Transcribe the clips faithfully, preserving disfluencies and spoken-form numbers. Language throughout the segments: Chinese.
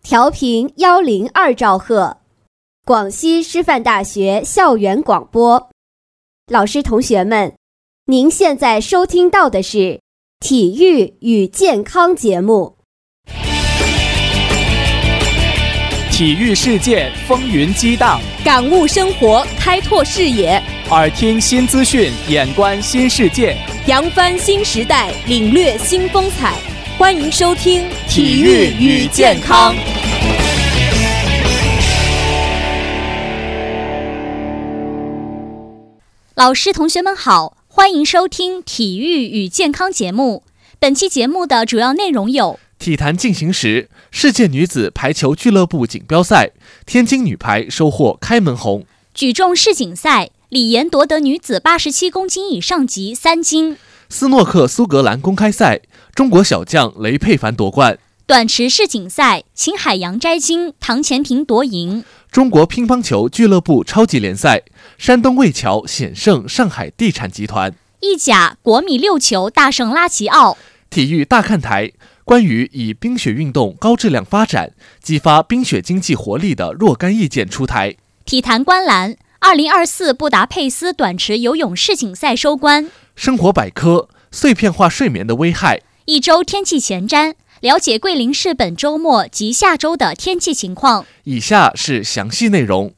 调频一零二兆赫，广西师范大学校园广播。老师同学们，您现在收听到的是体育与健康节目。 体育世界风云激荡， 感悟生活，开拓视野， 耳听新资讯，眼观新世界， 扬帆新时代，领略新风采。欢迎收听体育与健康。 老师同学们好，欢迎收听体育与健康节目。本期节目的主要内容有： 体坛进行时，世界女子排球俱乐部锦标赛，天津女排收获开门红； 举重世锦赛，李岩夺得女子八十七公斤以上级三金； 斯诺克苏格兰公开赛，中国小将雷佩凡夺冠； 短池世锦赛，秦海洋摘金，唐前婷夺银； 中国乒乓球俱乐部超级联赛，山东魏桥险胜上海地产集团； 意甲国米六球大胜拉齐奥。 体育大看台，关于以冰雪运动高质量发展，激发冰雪经济活力的若干意见出台。 体坛观澜，二零二四布达佩斯短池游泳世锦赛收官。 生活百科，碎片化睡眠的危害。 一周天气前瞻，了解桂林市本周末及下周的天气情况。 以下是详细内容。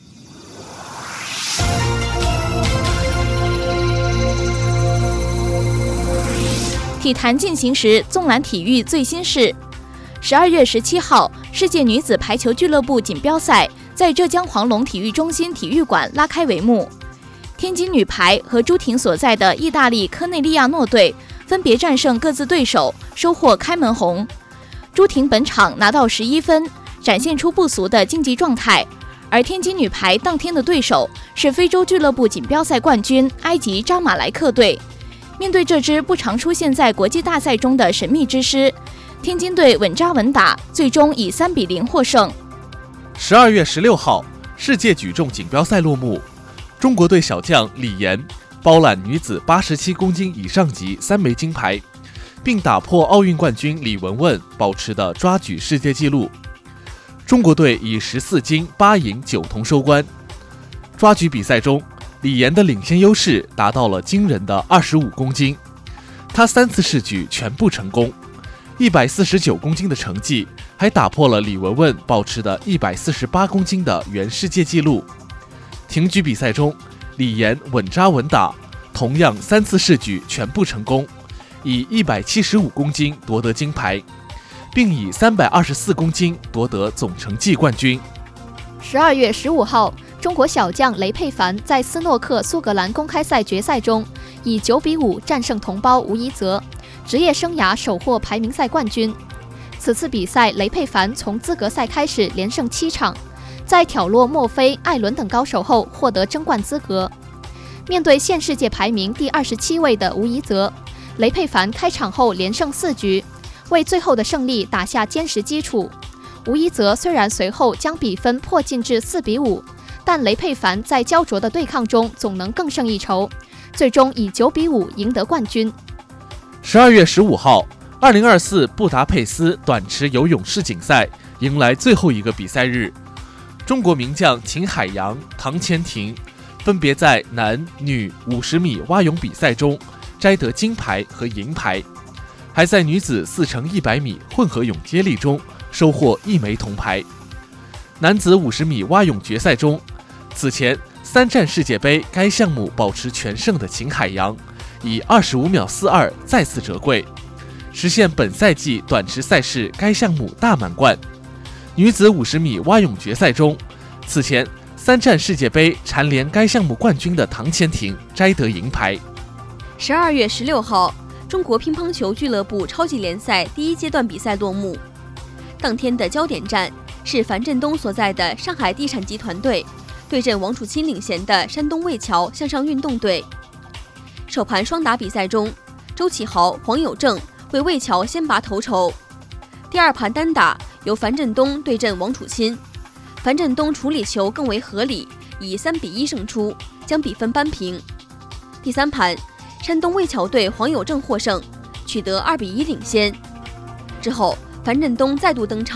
体坛进行时，纵览体育最新事。十二月十七号，世界女子排球俱乐部锦标赛在浙江黄龙体育中心体育馆拉开帷幕。天津女排和朱婷所在的意大利科内利亚诺队分别战胜各自对手，收获开门红。朱婷本场拿到十一分，展现出不俗的竞技状态。而天津女排当天的对手是非洲俱乐部锦标赛冠军埃及扎马莱克队。面对这支不常出现在国际大赛中的神秘之师，天津队稳扎稳打，最终以三比零获胜。 十二月十六号，世界举重锦标赛落幕，中国队小将李岩包揽女子八十七公斤以上级三枚金牌，并打破奥运冠军李雯雯保持的抓举世界纪录。中国队以十四金八银九铜收官。抓举比赛中，李岩的领先优势达到了惊人的二十五公斤，他三次试举全部成功，一百四十九公斤的成绩还打破了李雯雯保持的一百四十八公斤的原世界纪录。挺举比赛中，李岩稳扎稳打，同样三次试举全部成功，以一百七十五公斤夺得金牌，并以三百二十四公斤夺得总成绩冠军。 十二月十五号，中国小将雷佩凡在斯诺克苏格兰公开赛决赛中以九比五战胜同胞吴一泽，职业生涯首获排名赛冠军。此次比赛，雷佩凡从资格赛开始连胜七场，在挑落墨菲、艾伦等高手后获得争冠资格。面对现世界排名第二十七位的吴一泽，雷佩凡开场后连胜四局，为最后的胜利打下坚实基础。吴一泽虽然随后将比分迫近至四比五，但雷佩凡在焦灼的对抗中总能更胜一筹，最终以九比五赢得冠军。 十二月十五号，二零二四布达佩斯短池游泳世锦赛迎来最后一个比赛日。中国名将秦海洋、唐前婷分别在男女五十米蛙泳比赛中摘得金牌和银牌，还在女子四乘一百米混合泳接力中收获一枚铜牌。男子五十米蛙泳决赛中，此前三战世界杯该项目保持全胜的秦海洋以二十五秒四二再次折桂，实现本赛季短池赛事该项目大满贯。女子五十米蛙泳决赛中，此前三战世界杯蝉联该项目冠军的唐前婷摘得银牌。 十二月十六号，中国乒乓球俱乐部超级联赛第一阶段比赛落幕。当天的焦点战是樊振东所在的上海地产集团队对阵王楚钦领衔的山东魏桥向上运动队。首盘双打比赛中，周启豪、黄有正为魏桥先拔头筹。第二盘单打由樊振东对阵王楚钦，樊振东处理球更为合理，以三比一胜出，将比分扳平。第三盘，山东魏桥队黄有正获胜，取得二比一领先。之后，樊振东再度登场，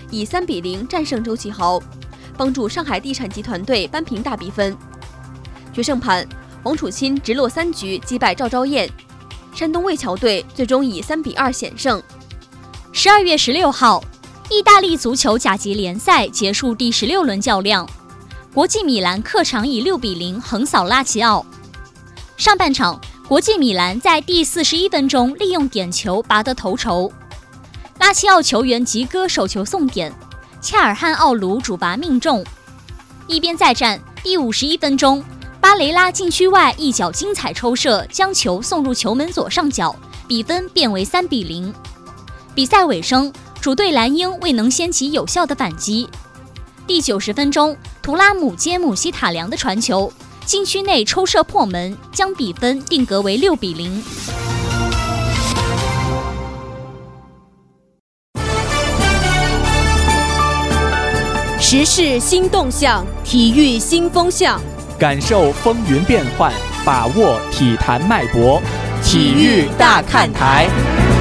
以三比零战胜周启豪，帮助上海地产集团队扳平大比分。决胜盘，王楚钦直落三局击败赵昭燕，山东魏桥队最终以三比二险胜。 十二月十六号，意大利足球甲级联赛结束第十六轮较量，国际米兰客场以六比零横扫拉齐奥。上半场，国际米兰在第四十一分钟利用点球拔得头筹，拉齐奥球员吉哥手球送点，恰尔汉奥卢主罚命中。一边再战，第五十一分钟，巴雷拉禁区外一脚精彩抽射，将球送入球门左上角，比分变为三比零。比赛尾声，主队蓝鹰未能掀起有效的反击。第九十分钟，图拉姆接姆希塔良的传球，禁区内抽射破门，将比分定格为六比零。 时事新动向，体育新风向， 感受风云变幻，把握体坛脉搏。体育大看台。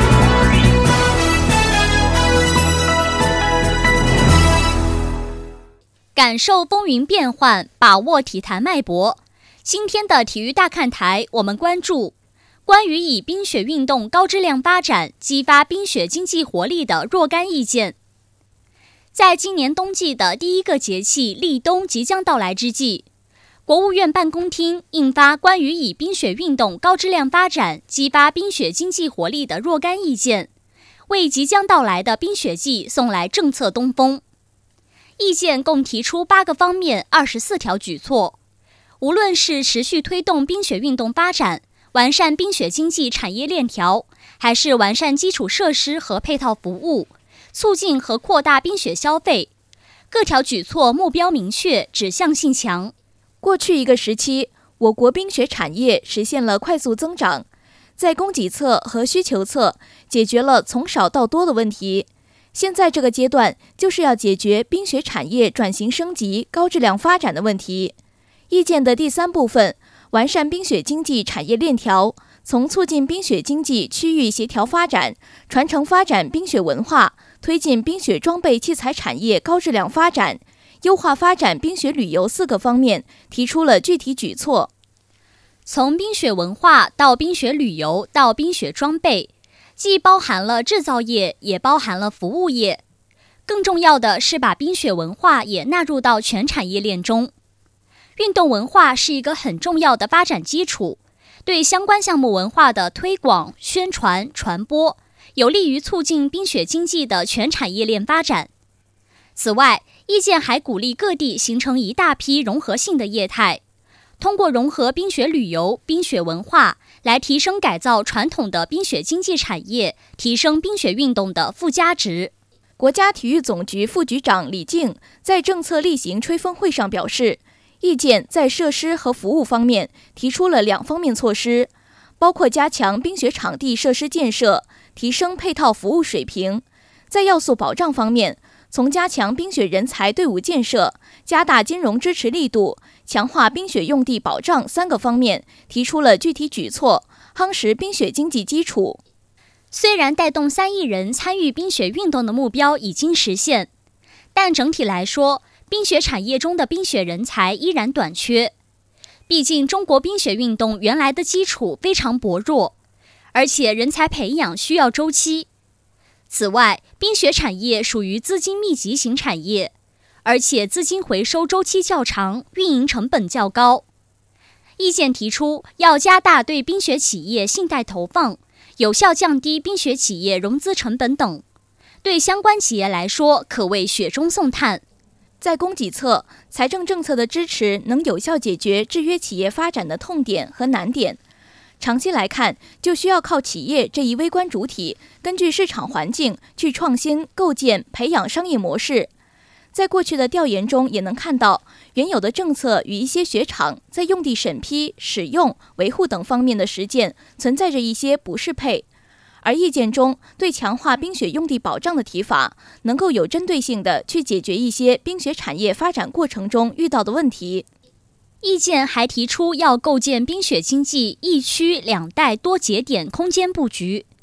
感受风云变幻，把握体坛脉搏。今天的体育大看台，我们关注关于以冰雪运动高质量发展、激发冰雪经济活力的若干意见。在今年冬季的第一个节气立冬即将到来之际，国务院办公厅印发关于以冰雪运动高质量发展、激发冰雪经济活力的若干意见，为即将到来的冰雪季送来政策东风。意见共提出八个方面、二十四条举措。无论是持续推动冰雪运动发展，完善冰雪经济产业链条，还是完善基础设施和配套服务，促进和扩大冰雪消费，各条举措目标明确，指向性强。 过去一个时期，我国冰雪产业实现了快速增长，在供给侧和需求侧解决了从少到多的问题。现在这个阶段就是要解决冰雪产业转型升级、高质量发展的问题。意见的第三部分，完善冰雪经济产业链条，从促进冰雪经济区域协调发展、传承发展冰雪文化，推进冰雪装备器材产业高质量发展，优化发展冰雪旅游四个方面，提出了具体举措。 从冰雪文化到冰雪旅游到冰雪装备，既包含了制造业，也包含了服务业。更重要的是把冰雪文化也纳入到全产业链中。运动文化是一个很重要的发展基础，对相关项目文化的推广、宣传、传播，有利于促进冰雪经济的全产业链发展。此外，意见还鼓励各地形成一大批融合性的业态，通过融合冰雪旅游、冰雪文化，来提升改造传统的冰雪经济产业，提升冰雪运动的附加值。 国家体育总局副局长李静在政策例行吹风会上表示，意见在设施和服务方面提出了两方面措施，包括加强冰雪场地设施建设，提升配套服务水平。在要素保障方面，从加强冰雪人才队伍建设、加大金融支持力度、强化冰雪用地保障三个方面提出了具体举措，夯实冰雪经济基础。 虽然带动三亿人参与冰雪运动的目标已经实现，但整体来说，冰雪产业中的冰雪人才依然短缺。毕竟中国冰雪运动原来的基础非常薄弱，而且人才培养需要周期。此外，冰雪产业属于资金密集型产业，而且资金回收周期较长，运营成本较高。意见提出要加大对冰雪企业信贷投放，有效降低冰雪企业融资成本等，对相关企业来说可谓雪中送炭。 在供给侧，财政政策的支持能有效解决制约企业发展的痛点和难点。长期来看，就需要靠企业这一微观主体，根据市场环境去创新、构建、培养商业模式。在过去的调研中也能看到，原有的政策与一些雪场在用地审批、使用、维护等方面的实践存在着一些不适配。而意见中对强化冰雪用地保障的提法，能够有针对性地去解决一些冰雪产业发展过程中遇到的问题。 意见还提出要构建冰雪经济一区两带多节点空间布局，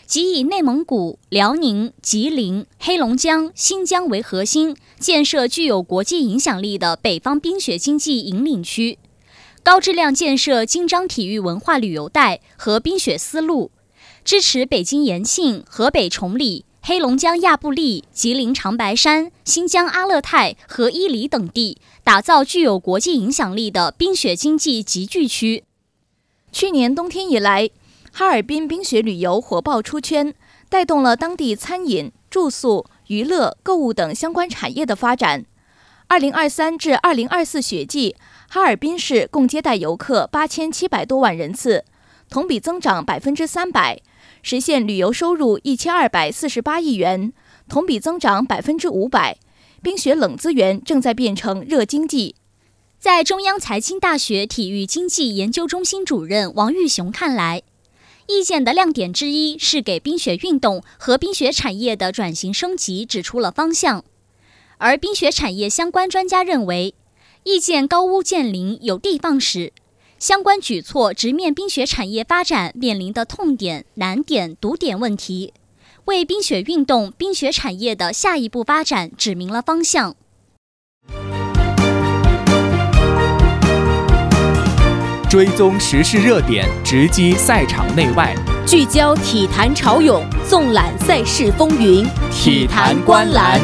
即以内蒙古、辽宁、吉林、黑龙江、新疆为核心，建设具有国际影响力的北方冰雪经济引领区，高质量建设京张体育文化旅游带和冰雪丝路，支持北京延庆、河北崇礼、黑龙江亚布力、吉林长白山、新疆阿勒泰和伊犁等地，打造具有国际影响力的冰雪经济集聚区。 去年冬天以来，哈尔滨冰雪旅游火爆出圈，带动了当地餐饮、住宿、娱乐、购物等相关产业的发展。二零二三至二零二四雪季，哈尔滨市共接待游客八千七百多万人次，同比增长百分之三百，实现旅游收入一千二百四十八亿元，同比增长百分之五百。冰雪冷资源正在变成热经济。 在中央财经大学体育经济研究中心主任王玉雄看来，意见的亮点之一是给冰雪运动和冰雪产业的转型升级指出了方向。而冰雪产业相关专家认为，意见高屋建瓴有地放矢，相关举措直面冰雪产业发展面临的痛点、难点、堵点问题，为冰雪运动、冰雪产业的下一步发展指明了方向。 追踪时事热点，直击赛场内外， 聚焦体坛潮涌，纵览赛事风云， 体坛观澜。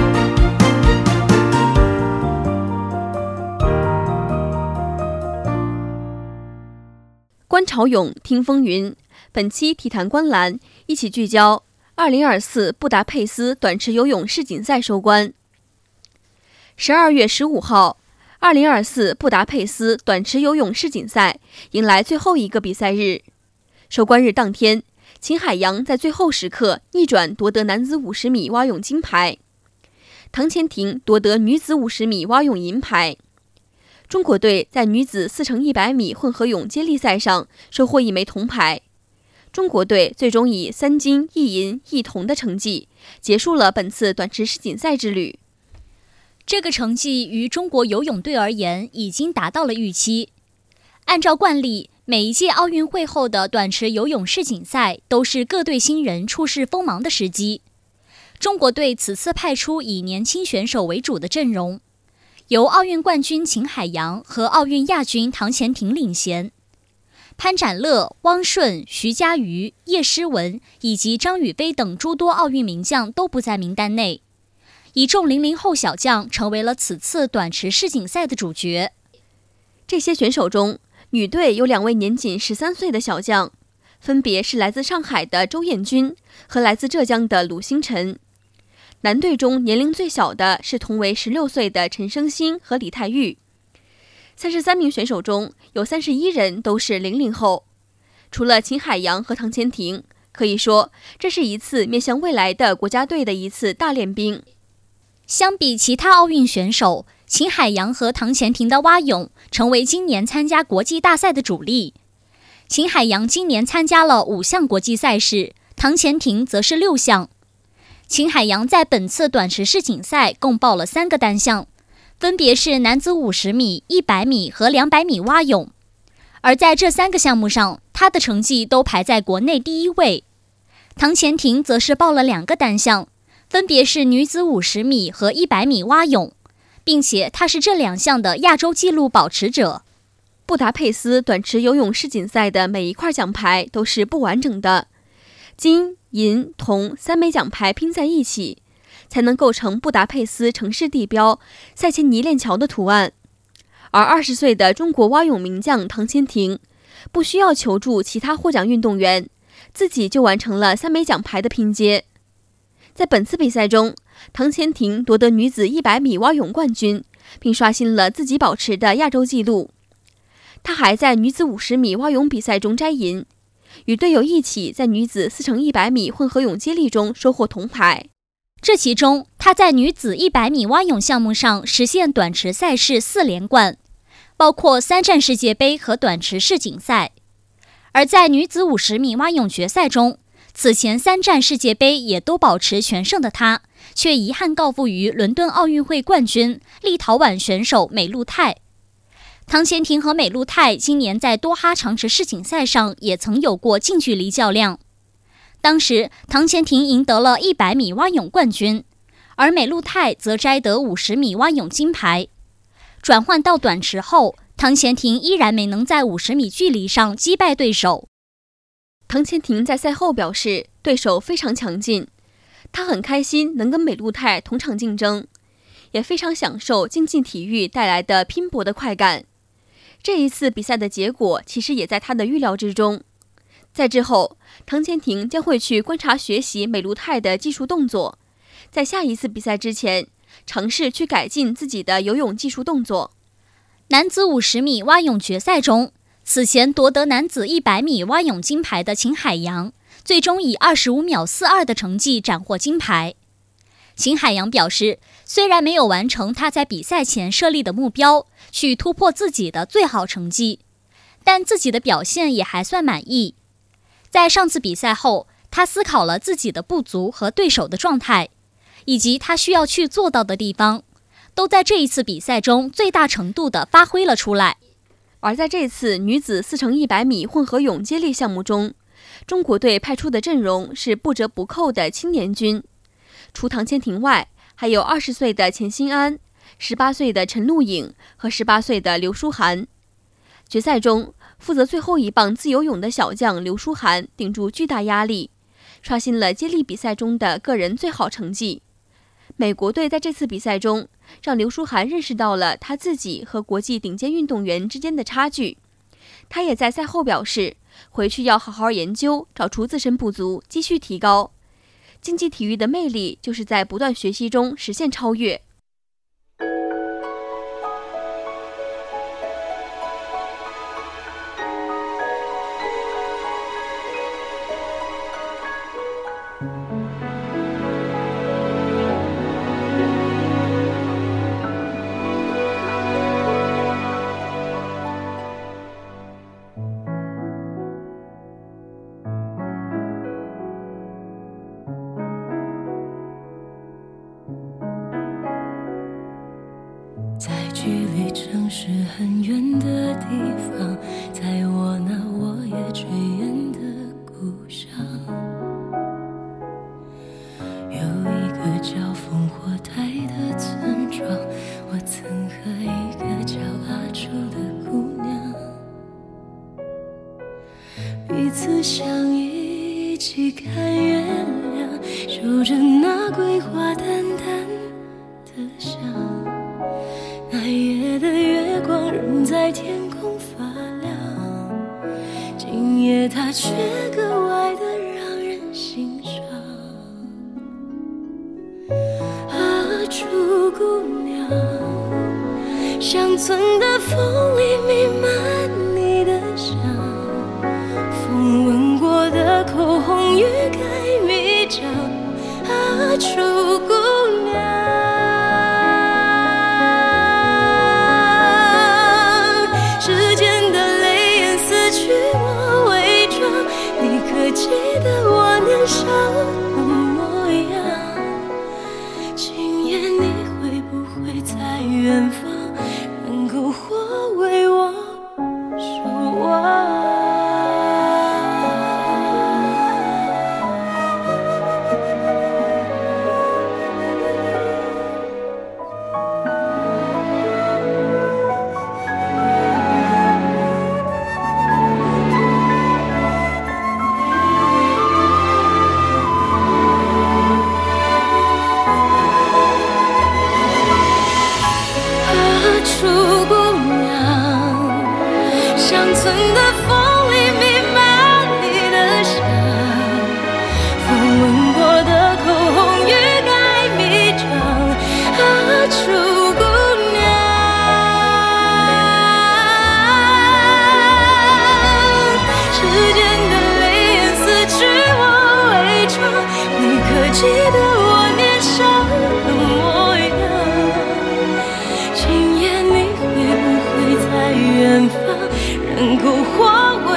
观潮涌，听风云。本期体坛观澜一起聚焦二零二四布达佩斯短池游泳世锦赛收官。十二月十五号，二零二四布达佩斯短池游泳世锦赛迎来最后一个比赛日。收官日当天，秦海洋在最后时刻逆转夺得男子五十米蛙泳金牌，唐钱婷夺得女子五十米蛙泳银牌。中国队在女子四乘一百米混合泳接力赛上收获一枚铜牌。中国队最终以三金一银一铜的成绩结束了本次短池世锦赛之旅。 这个成绩于中国游泳队而言已经达到了预期。按照惯例，每一届奥运会后的短池游泳世锦赛都是各队新人出示锋芒的时机。中国队此次派出以年轻选手为主的阵容，由奥运冠军秦海洋和奥运亚军唐钱婷领衔。潘展乐、汪顺、徐嘉余、叶诗文以及张雨霏等诸多奥运名将都不在名单内，一众零零后小将成为了此次短池世锦赛的主角。 这些选手中，女队有两位年仅十三岁的小将，分别是来自上海的周彦军和来自浙江的鲁星辰。男队中年龄最小的是同为十六岁的陈生新和李泰玉。三十三名选手中有三十一人都是零零后，除了秦海洋和唐钱婷，可以说这是一次面向未来的国家队的一次大练兵。 相比其他奥运选手，秦海洋和唐钱婷的蛙泳成为今年参加国际大赛的主力。秦海洋今年参加了五项国际赛事，唐钱婷则是六项。秦海洋在本次短池世锦赛共报了三个单项，分别是男子五十米、一百米和两百米蛙泳。而在这三个项目上，他的成绩都排在国内第一位。唐钱婷则是报了两个单项，分别是女子五十米和一百米蛙泳，并且她是这两项的亚洲纪录保持者。 布达佩斯短池游泳世锦赛的每一块奖牌都是不完整的，金、银、铜三枚奖牌拼在一起，才能构成布达佩斯城市地标赛前泥链桥的图案。而二十岁的中国蛙泳名将唐钱婷，不需要求助其他获奖运动员，自己就完成了三枚奖牌的拼接。在本次比赛中，唐钱婷夺得女子一百米蛙泳冠军，并刷新了自己保持的亚洲纪录。她还在女子五十米蛙泳比赛中摘银，与队友一起在女子四乘一百米混合泳接力中收获铜牌。 这其中，她在女子一百米蛙泳项目上实现短池赛事四连冠，包括三站世界杯和短池世锦赛。而在女子五十米蛙泳决赛中，此前三站世界杯也都保持全胜的她，却遗憾告负于伦敦奥运会冠军立陶宛选手美露泰。唐钱婷和美露泰今年在多哈长池世锦赛上也曾有过近距离较量。 当时唐钱婷赢得了一百米蛙泳冠军，而美陆泰则摘得五十米蛙泳金牌。转换到短池后，唐钱婷依然没能在五十米距离上击败对手。 唐钱婷在赛后表示，对手非常强劲，她很开心能跟美陆泰同场竞争，也非常享受竞技体育带来的拼搏的快感。这一次比赛的结果其实也在她的预料之中。在之后，唐钱婷将会去观察学习美陆泰的技术动作，在下一次比赛之前，尝试去改进自己的游泳技术动作。 男子五十米蛙泳决赛中，此前夺得男子一百米蛙泳金牌的秦海洋，最终以二十五秒四二的成绩斩获金牌。秦海洋表示，虽然没有完成他在比赛前设立的目标，去突破自己的最好成绩，但自己的表现也还算满意。在上次比赛后，他思考了自己的不足和对手的状态，以及他需要去做到的地方，都在这一次比赛中最大程度地发挥了出来。 而在这次女子四乘一百米混合泳接力项目中，中国队派出的阵容是不折不扣的青年军，除唐钱婷外，还有二十岁的钱欣安、十八岁的陈露颖和十八岁的刘书涵。决赛中，负责最后一棒自由泳的小将刘书涵顶住巨大压力，刷新了接力比赛中的个人最好成绩。美国队在这次比赛中，让刘书涵认识到了他自己和国际顶尖运动员之间的差距。他也在赛后表示，回去要好好研究，找出自身不足，继续提高。竞技体育的魅力就是在不断学习中实现超越。 距离城市很远的地方，在我那我也追远的故乡，有一个叫烽火台的村庄，我曾和一个叫阿楚的姑娘彼此相依，一起看月亮，守着那桂花淡淡的香。那夜的月光仍在天空发亮，今夜它却格外的让人心伤。啊，楚姑娘，乡村的风里弥漫你的香，风吻过的口红欲盖弥彰。啊，楚姑娘，记得我年少的模样，今夜你会不会在远方，让篝火为我守望？记得我年少的模样，今夜你会不会在远方，让篝火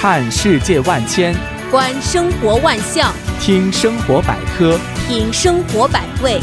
看世界万千， 观生活万象， 听生活百科， 品生活百味。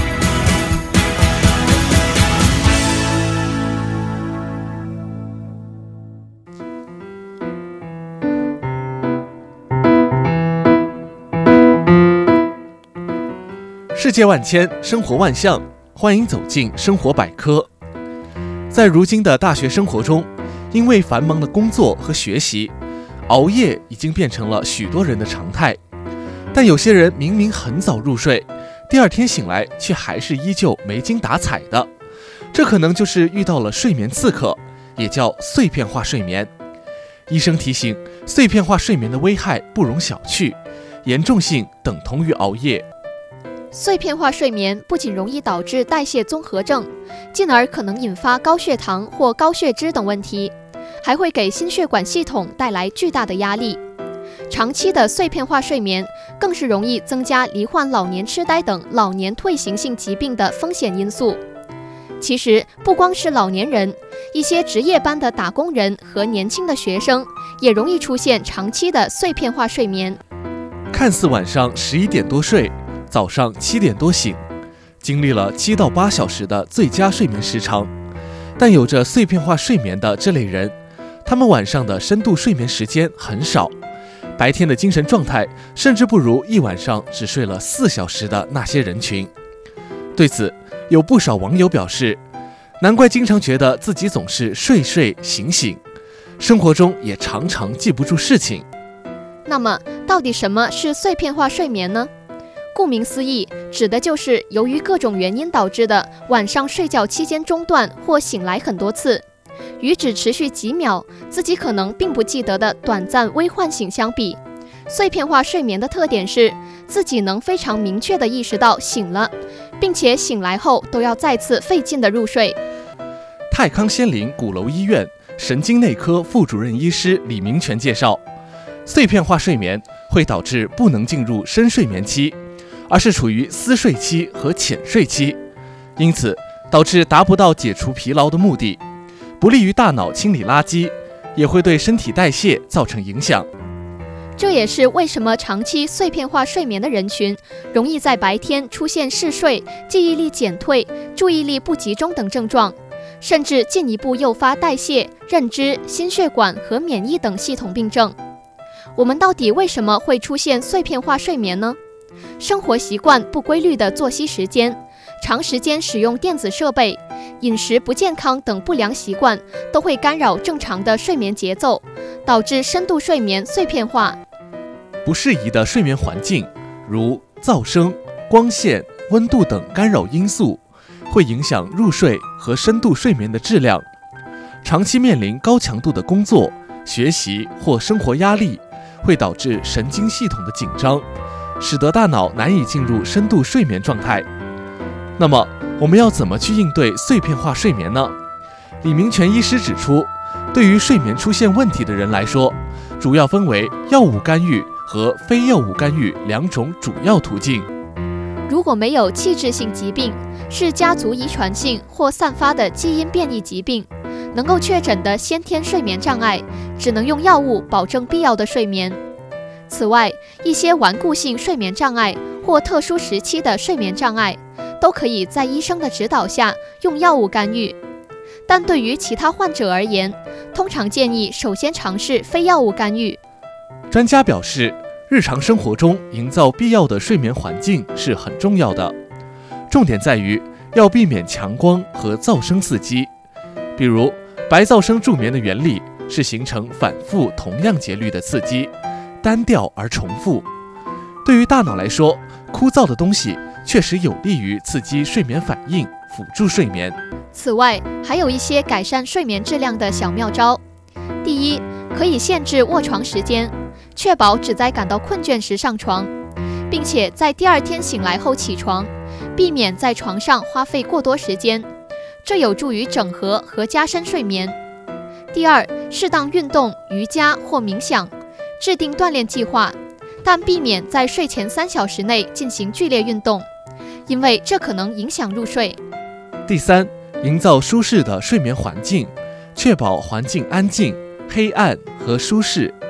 世界万千，生活万象，欢迎走进生活百科。在如今的大学生活中，因为繁忙的工作和学习，熬夜已经变成了许多人的常态。但有些人明明很早入睡，第二天醒来却还是依旧没精打采的，这可能就是遇到了睡眠刺客，也叫碎片化睡眠。医生提醒，碎片化睡眠的危害不容小觑，严重性等同于熬夜。 碎片化睡眠不仅容易导致代谢综合症，进而可能引发高血糖或高血脂等问题，还会给心血管系统带来巨大的压力。长期的碎片化睡眠更是容易增加罹患老年痴呆等老年退行性疾病的风险因素。其实不光是老年人，一些值夜班的打工人和年轻的学生也容易出现长期的碎片化睡眠。 看似晚上十一点多睡，早上七点多醒，经历了七到八小时的最佳睡眠时长，但有着碎片化睡眠的这类人，他们晚上的深度睡眠时间很少，白天的精神状态甚至不如一晚上只睡了四小时的那些人群。对此，有不少网友表示，难怪经常觉得自己总是睡睡醒醒，生活中也常常记不住事情。 那么，到底什么是碎片化睡眠呢？顾名思义，指的就是由于各种原因导致的晚上睡觉期间中断或醒来很多次，与只持续几秒，自己可能并不记得的短暂微唤醒相比，碎片化睡眠的特点是自己能非常明确地意识到醒了，并且醒来后都要再次费劲地入睡。 泰康仙林鼓楼医院神经内科副主任医师李明全介绍，碎片化睡眠会导致不能进入深睡眠期，而是处于思睡期和浅睡期，因此导致达不到解除疲劳的目的，不利于大脑清理垃圾，也会对身体代谢造成影响。 这也是为什么长期碎片化睡眠的人群容易在白天出现嗜睡、记忆力减退、注意力不集中等症状，甚至进一步诱发代谢、认知、心血管和免疫等系统病症。我们到底为什么会出现碎片化睡眠呢？生活习惯不规律的作息时间，长时间使用电子设备，饮食不健康等不良习惯都会干扰正常的睡眠节奏，导致深度睡眠碎片化。 不适宜的睡眠环境，如噪声、光线、温度等干扰因素，会影响入睡和深度睡眠的质量。长期面临高强度的工作、学习或生活压力，会导致神经系统的紧张，使得大脑难以进入深度睡眠状态。那么，我们要怎么去应对碎片化睡眠呢？李明全医师指出，对于睡眠出现问题的人来说，主要分为药物干预和非药物干预两种主要途径。 如果没有器质性疾病，是家族遗传性或散发的基因变异疾病，能够确诊的先天睡眠障碍，只能用药物保证必要的睡眠。此外，一些顽固性睡眠障碍或特殊时期的睡眠障碍，都可以在医生的指导下用药物干预。但对于其他患者而言，通常建议首先尝试非药物干预。 专家表示，日常生活中营造必要的睡眠环境是很重要的，重点在于要避免强光和噪声刺激。比如，白噪声助眠的原理是形成反复同样节律的刺激，单调而重复。对于大脑来说，枯燥的东西确实有利于刺激睡眠反应，辅助睡眠。 此外，还有一些改善睡眠质量的小妙招。第一，可以限制卧床时间，确保只在感到困倦时上床，并且在第二天醒来后起床，避免在床上花费过多时间，这有助于整合和加深睡眠。第二，适当运动、瑜伽或冥想，制定锻炼计划，但避免在睡前三小时内进行剧烈运动，因为这可能影响入睡。 第三，营造舒适的睡眠环境，确保环境安静、黑暗和舒适，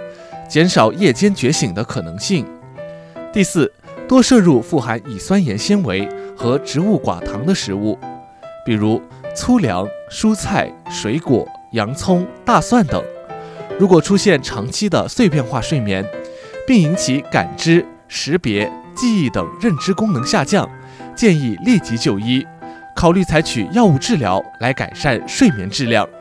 减少夜间觉醒的可能性。第四，多摄入富含乙酸盐纤维和植物寡糖的食物，比如粗粮、蔬菜、水果、洋葱、大蒜等。如果出现长期的碎片化睡眠，并引起感知、识别、记忆等认知功能下降，建议立即就医，考虑采取药物治疗来改善睡眠质量。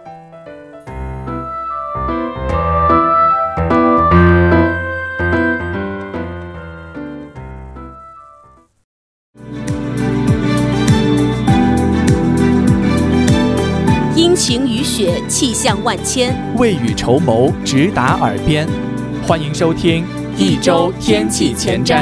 阴晴雨雪，气象万千， 未雨绸缪，直达耳边。欢迎收听一周天气前瞻。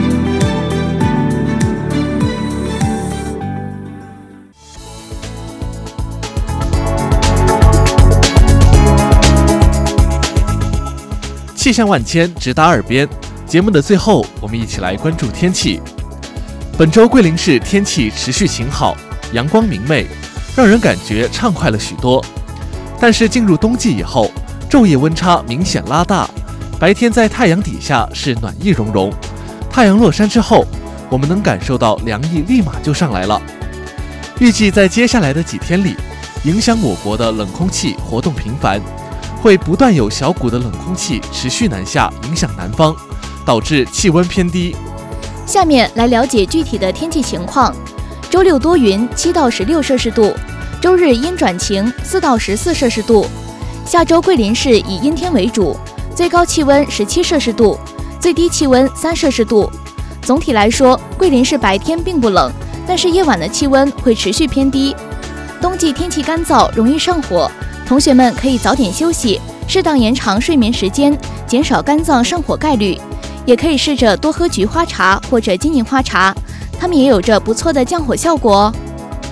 气象万千，直达耳边。节目的最后，我们一起来关注天气。本周桂林市天气持续晴好，阳光明媚，让人感觉畅快了许多。但是进入冬季以后，昼夜温差明显拉大，白天在太阳底下是暖意融融，太阳落山之后，我们能感受到凉意立马就上来了。预计在接下来的几天里，影响我国的冷空气活动频繁，会不断有小股的冷空气持续南下，影响南方，导致气温偏低。 下面来了解具体的天气情况。周六多云，七到十六摄氏度；周日阴转晴，四到十四摄氏度。下周桂林市以阴天为主，最高气温十七摄氏度，最低气温三摄氏度。总体来说，桂林市白天并不冷，但是夜晚的气温会持续偏低。冬季天气干燥，容易上火，同学们可以早点休息，适当延长睡眠时间，减少肝脏上火概率。也可以试着多喝菊花茶或者金银花茶，它们也有着不错的降火效果哦。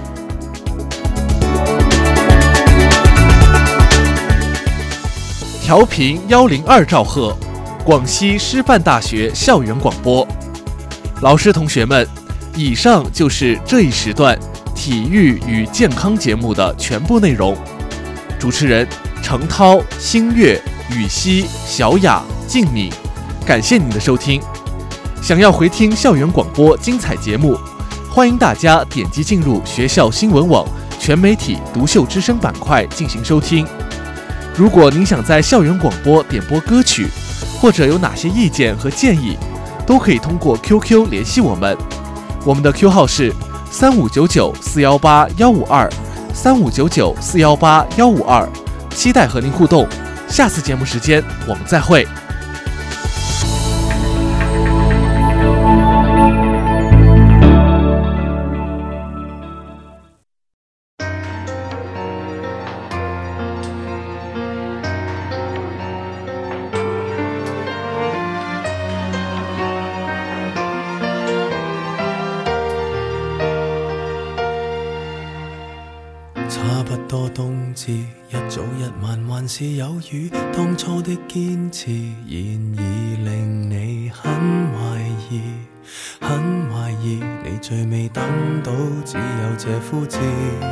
调频幺零二兆赫，广西师范大学校园广播。老师同学们，以上就是这一时段体育与健康节目的全部内容。主持人程涛、星月、雨熙、小雅、静敏，感谢您的收听。想要回听校园广播精彩节目，欢迎大家点击进入学校新闻网全媒体独秀之声板块进行收听。如果您想在校园广播点播歌曲，或者有哪些意见和建议，都可以通过 Q Q 联系我们。我们的 Q 号是三五九九四幺八幺五二，三五九九四幺八幺五二，期待和您互动。下次节目时间我们再会。 差不多冬至，一早一晚還是有雨，當初的堅持，然而令你很懷疑，很懷疑，你最未等到，只有這枯枝。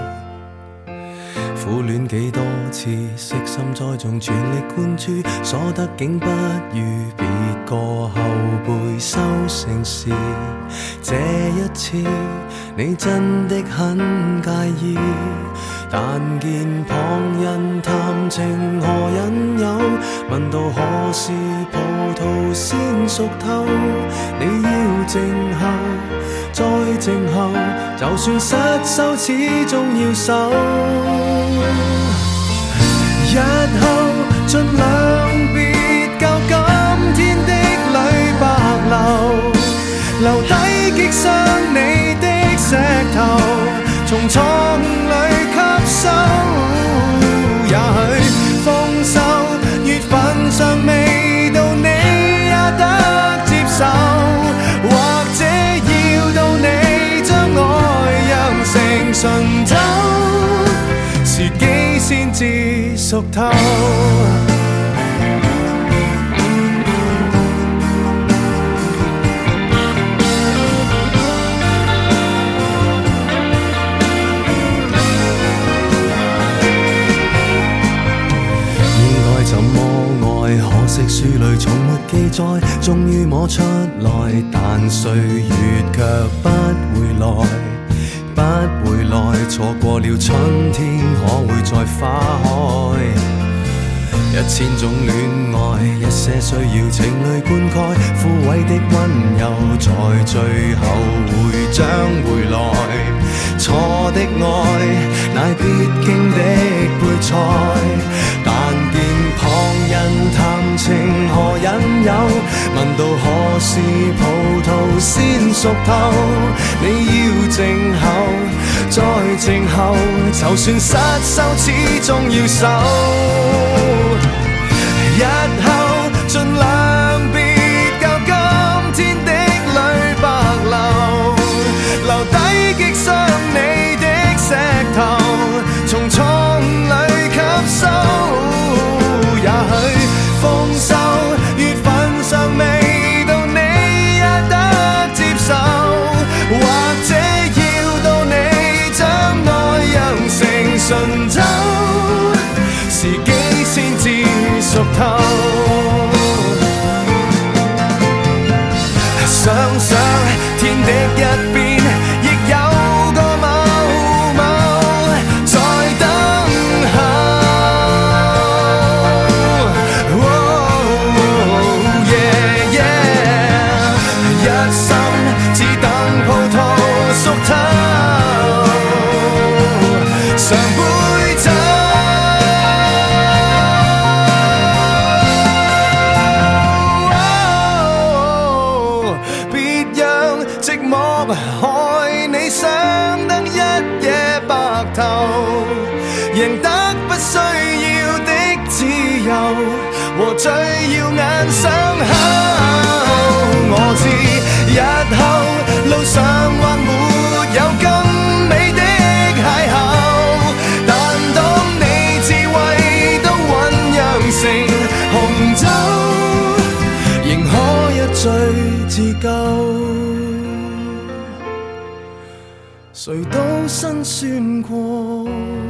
苦戀幾多次，悉心栽種，全力灌注，所得竟不如別個後輩收成時。這一次，你真的很介意，但見旁人談情何引誘，問到何時葡萄先熟透，你要靜候，再靜候，就算失手，始終要守。日後盡量別教今天的淚白流，留低擊傷你的石頭，從錯誤裏吸收。也許豐收月份尚未到，你也得接受，或者要到你將愛釀成醇酒，時機先至熟透。應該怎麼愛，可惜書裏從在，終於摸出來，但歲月卻不會來，不會來，錯過了春天，可會再花開？一千種戀愛，一些需要情淚灌溉，枯萎的溫柔在最後會將回來。錯的愛，乃必經的配菜，但見旁人談情何引誘，問到何時葡萄先熟透，你要靜候，再靜候，就算失手始終要守。日後盡量別教今天的淚白流，留低擊傷你的石頭，從錯誤裏吸收。也許豐收月份尚未到，你也得接受，或者要到你將愛釀成醇酒，時機先至熟透。想想天的一邊，亦有個某某在等候。Oh, yeah, yeah. 一心只等葡萄熟透，上杯酒。害你想得一夜白頭，贏得不需要的自由和最耀眼傷口。我知日後路上或沒有更美的邂逅，但當你智慧都醞釀成紅酒，仍可一醉自救。誰都辛酸過。